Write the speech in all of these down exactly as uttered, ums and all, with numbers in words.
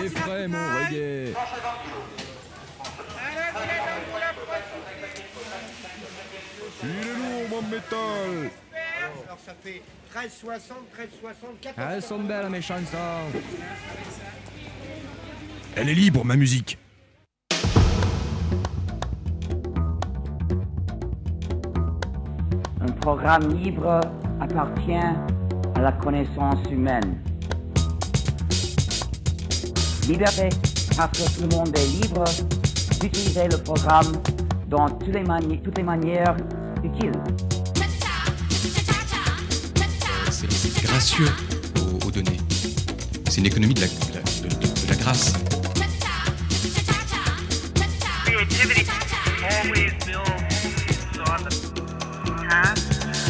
frais, mon reggae. Il est lourd, mon métal. Alors ça fait treize soixante, treize soixante, quatorze. Ah, elles sont belles, mes chansons. Elle est libre, ma musique. Un programme libre appartient à la connaissance humaine. Liberté, parce que tout le monde est libre d'utiliser le programme dans toutes les, mani- toutes les manières utiles. C'est, c'est gracieux aux, aux données. C'est une économie de la, de la, de, de, de la grâce. Creativity always builds on the past.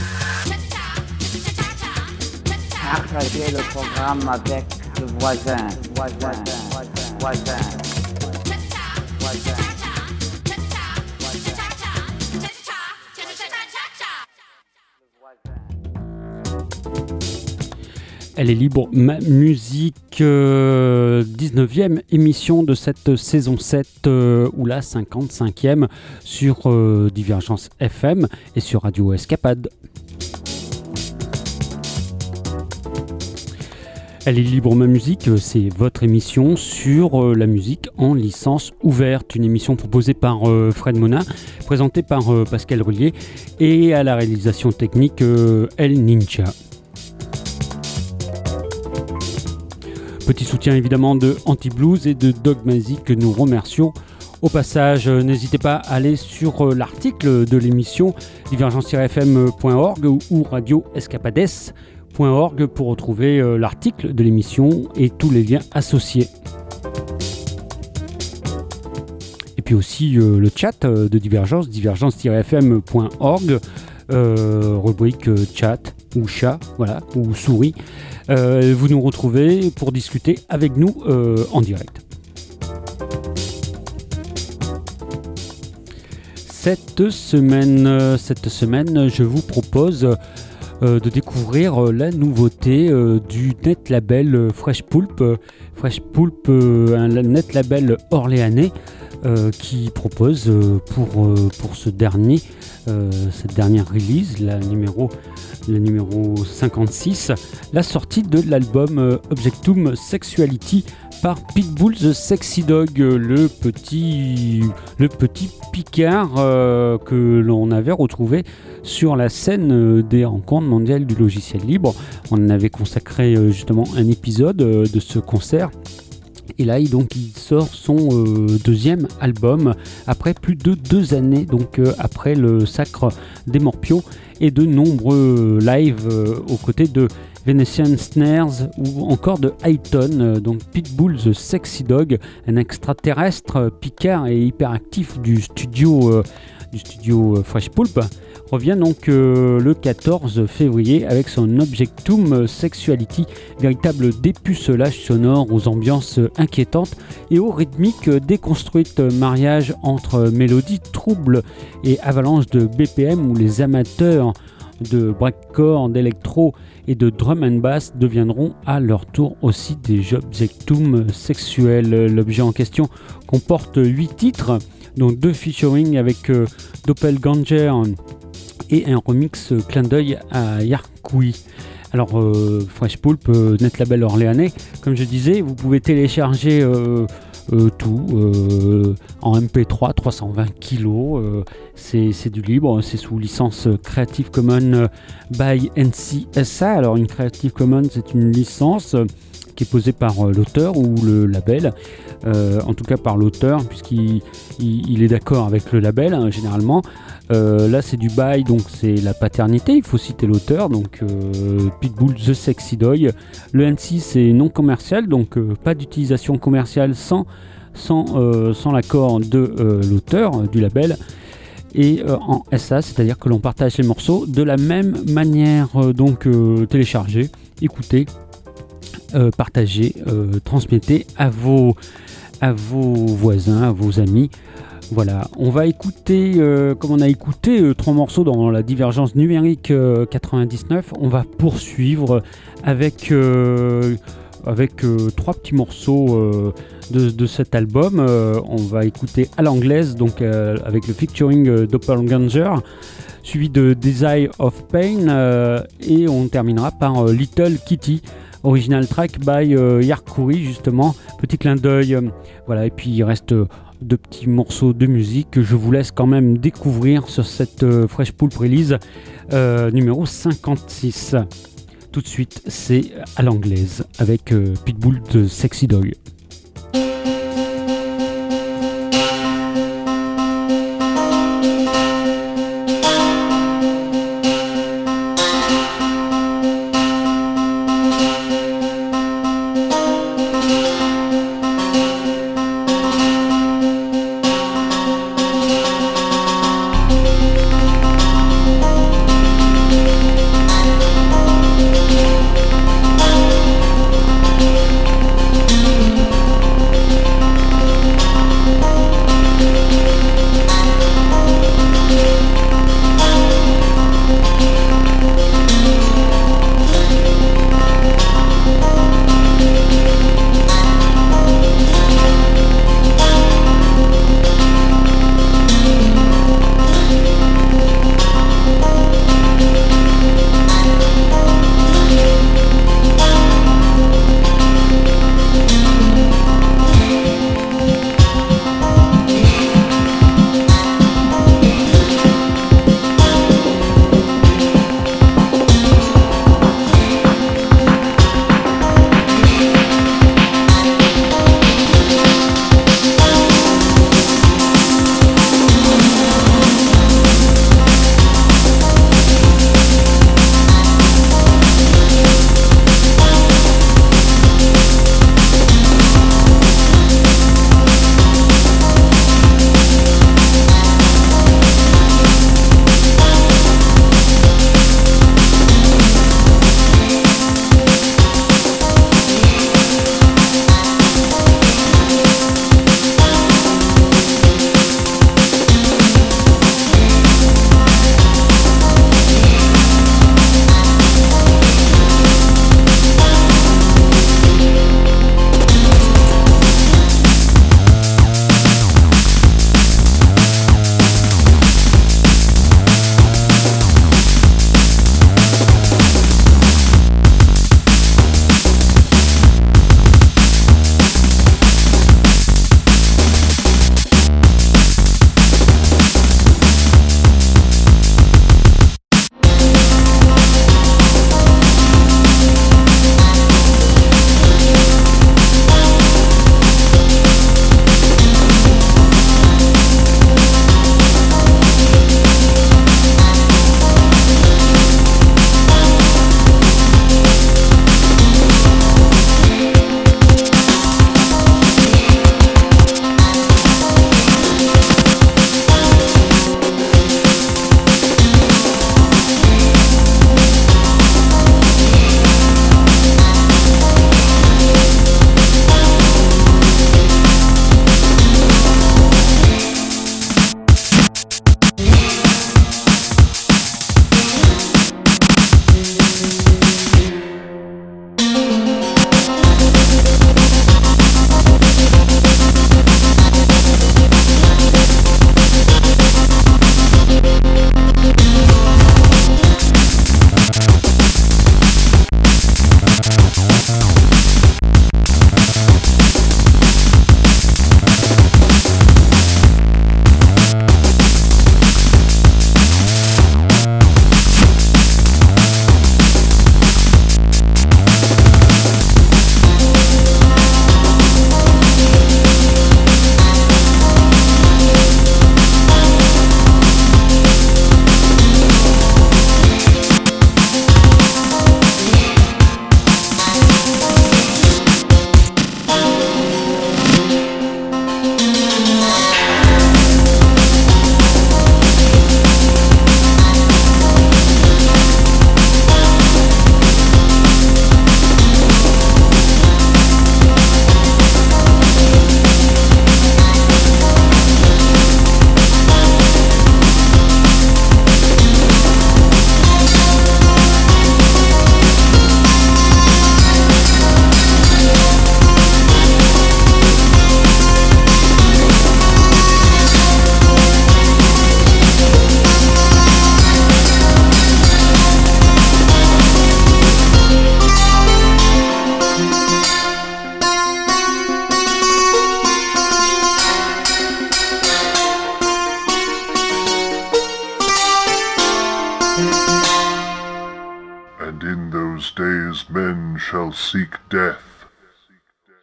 Partager le programme avec le voisin, voisin, voisin, voisin, voisin. Elle est libre, ma musique, euh, dix-neuvième émission de cette saison sept, euh, ou la cinquante-cinquième sur euh, Divergence F M et sur Radio Escapade. Elle est libre, ma musique, c'est votre émission sur euh, la musique en licence ouverte. Une émission proposée par euh, Fred Monin, présentée par euh, Pascal Rullier et à la réalisation technique euh, El Ninja. Petit soutien évidemment de Anti-Blues et de Dogmazic que nous remercions. Au passage, n'hésitez pas à aller sur l'article de l'émission divergence tiret f m point org ou radio escapades point org pour retrouver l'article de l'émission et tous les liens associés. Et puis aussi le chat de Divergence, divergence tiret f m point org, euh, rubrique chat ou chat, voilà, ou souris. Euh, vous nous retrouvez pour discuter avec nous euh, en direct. Cette semaine, cette semaine, je vous propose euh, de découvrir la nouveauté euh, du net label Fresh Pulp. Fresh Pulp, euh, un net label orléanais euh, qui propose euh, pour, euh, pour ce dernier, euh, cette dernière release, la numéro le numéro cinquante-six, la sortie de l'album euh, Objectum Sexuality par Pitbull The Sexy Dog, le petit, le petit Picard euh, que l'on avait retrouvé sur la scène euh, des rencontres mondiales du logiciel libre. On en avait consacré euh, justement un épisode euh, de ce concert. Et là, il, donc, il sort son euh, deuxième album après plus de deux années, donc euh, après le Sacre des Morpions et de nombreux lives euh, aux côtés de Venetian Snares ou encore de Highton. Euh, donc Pitbull The Sexy Dog, un extraterrestre euh, picard et hyperactif du studio, euh, du studio euh, Fresh Pulp, revient donc euh, le quatorze février avec son Objectum Sexuality, véritable dépucelage sonore aux ambiances inquiétantes et aux rythmiques déconstruites, mariage entre mélodies troubles et avalanche de B P M où les amateurs de breakcore, d'électro et de drum and bass deviendront à leur tour aussi des Objectum sexuels. L'objet en question comporte huit titres, dont deux featuring avec euh, Doppelganger et un remix euh, clin d'œil à Yarkoui. Alors euh, Fresh Pulp, euh, net label orléanais, comme je disais, vous pouvez télécharger euh, euh, tout euh, en M P trois, trois cent vingt kilos, euh, c'est, c'est du libre, c'est sous licence Creative Commons by N C S A. Alors une Creative Commons, c'est une licence euh, qui est posée par euh, l'auteur ou le label, euh, en tout cas par l'auteur, puisqu'il il, il est d'accord avec le label hein, généralement. Euh, là c'est du bail, donc c'est la paternité, il faut citer l'auteur, donc euh, Pitbull The Sexy Dog. Le N C c'est non commercial, donc euh, pas d'utilisation commerciale sans, sans, euh, sans l'accord de euh, l'auteur, euh, du label. Et euh, en S A, c'est-à-dire que l'on partage les morceaux de la même manière, euh, donc euh, télécharger, écouter, euh, partager, euh, transmettez à vos, à vos voisins, à vos amis. Voilà, on va écouter, euh, comme on a écouté euh, trois morceaux dans la divergence numérique euh, quatre-vingt-dix-neuf, on va poursuivre avec euh, avec euh, trois petits morceaux euh, de, de cet album. Euh, on va écouter à l'anglaise, donc euh, avec le featuring euh, Doppelganger, suivi de Desire of Pain, euh, et on terminera par euh, Little Kitty, original track by euh, Yarkuri, justement. Petit clin d'œil, euh, voilà, et puis il reste euh, deux petits morceaux de musique que je vous laisse quand même découvrir sur cette euh, Fresh Pulp Release euh, numéro cinquante-six. Tout de suite, c'est à l'anglaise avec euh, Pitbull de Sexy Dog. Thank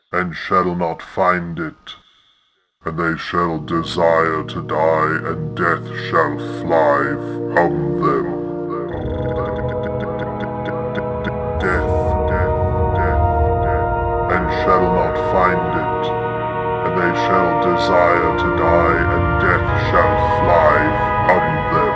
and shall not find it. And they shall desire to die, and death shall fly from them. Death, death, death, death, and shall not find it. And they shall desire to die, and death shall fly from them.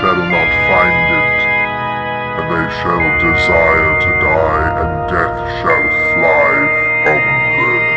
shall not find it, and they shall desire to die, and death shall fly from them.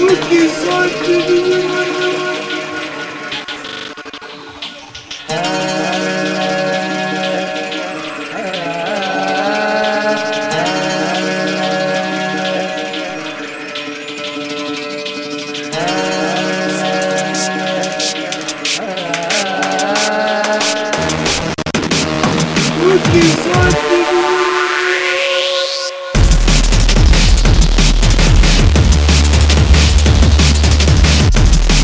What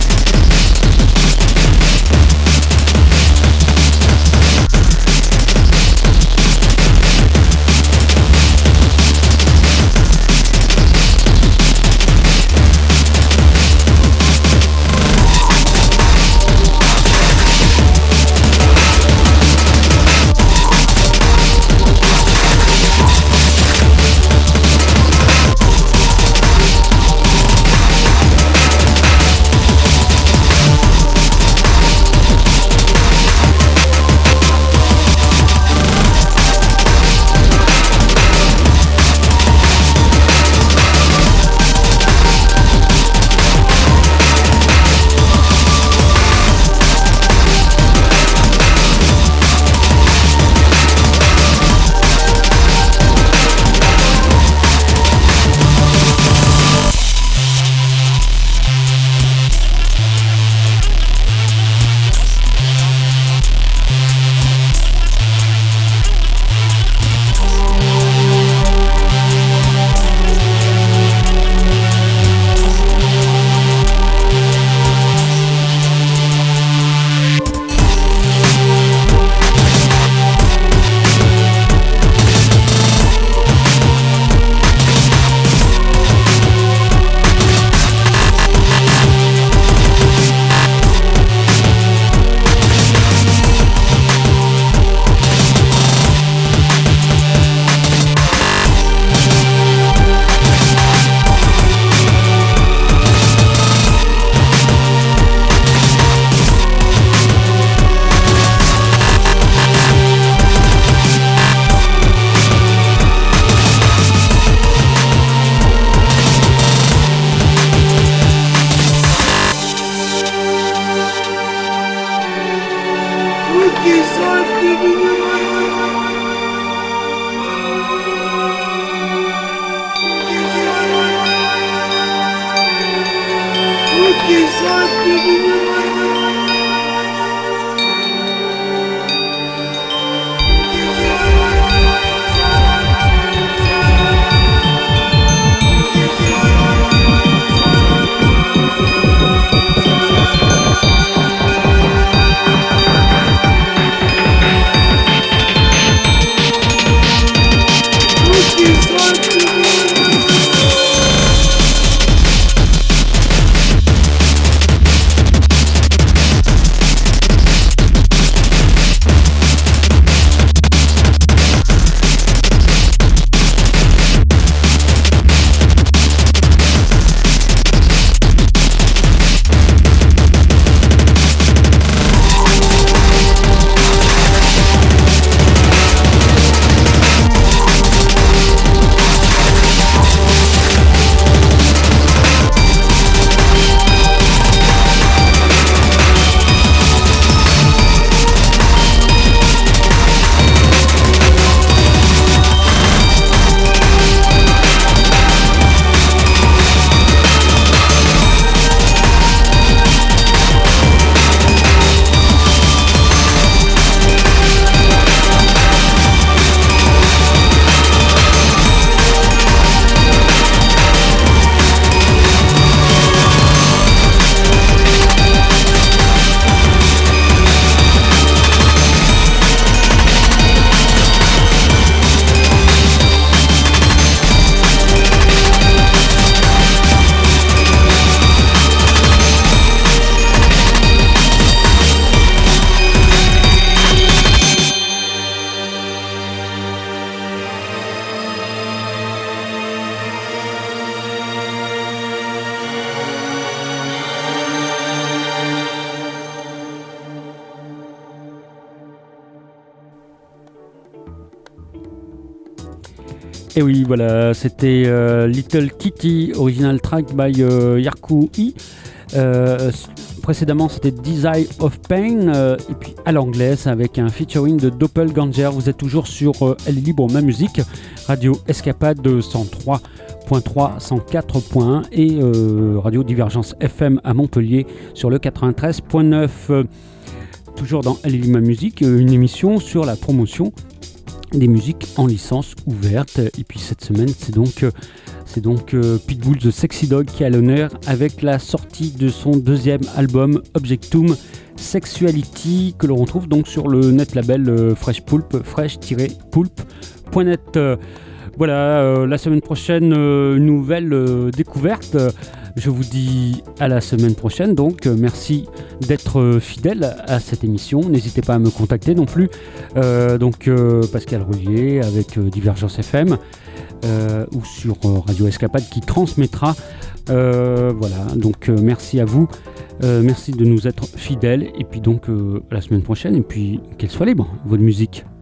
Et oui, voilà, c'était euh, Little Kitty, original track by euh, Yarku E. Euh, précédemment, c'était Desire of Pain, euh, et puis à l'anglaise avec un featuring de Doppelganger. Vous êtes toujours sur euh, Elle est libre, ma musique, Radio Escapade de cent trois point trois, cent quatre point un et euh, Radio Divergence F M à Montpellier sur le quatre-vingt-treize point neuf. Euh, toujours dans Elle est libre, ma musique, une émission sur la promotion des musiques en licence ouverte. Et puis cette semaine, c'est donc, euh, c'est donc euh, Pitbull The Sexy Dog qui est à l'honneur avec la sortie de son deuxième album Objectum Sexuality, que l'on retrouve donc sur le net label euh, Fresh Pulp, fresh-pulp point net. Euh, voilà, euh, la semaine prochaine, euh, une nouvelle euh, découverte. Je vous dis à la semaine prochaine, donc euh, merci d'être euh, fidèle à cette émission. N'hésitez pas à me contacter non plus. Euh, donc euh, Pascal Roulier avec euh, Divergence F M euh, ou sur euh, Radio Escapade qui transmettra. Euh, voilà, donc euh, merci à vous. Euh, merci de nous être fidèles. Et puis donc euh, à la semaine prochaine. Et puis qu'elle soit libre, votre musique.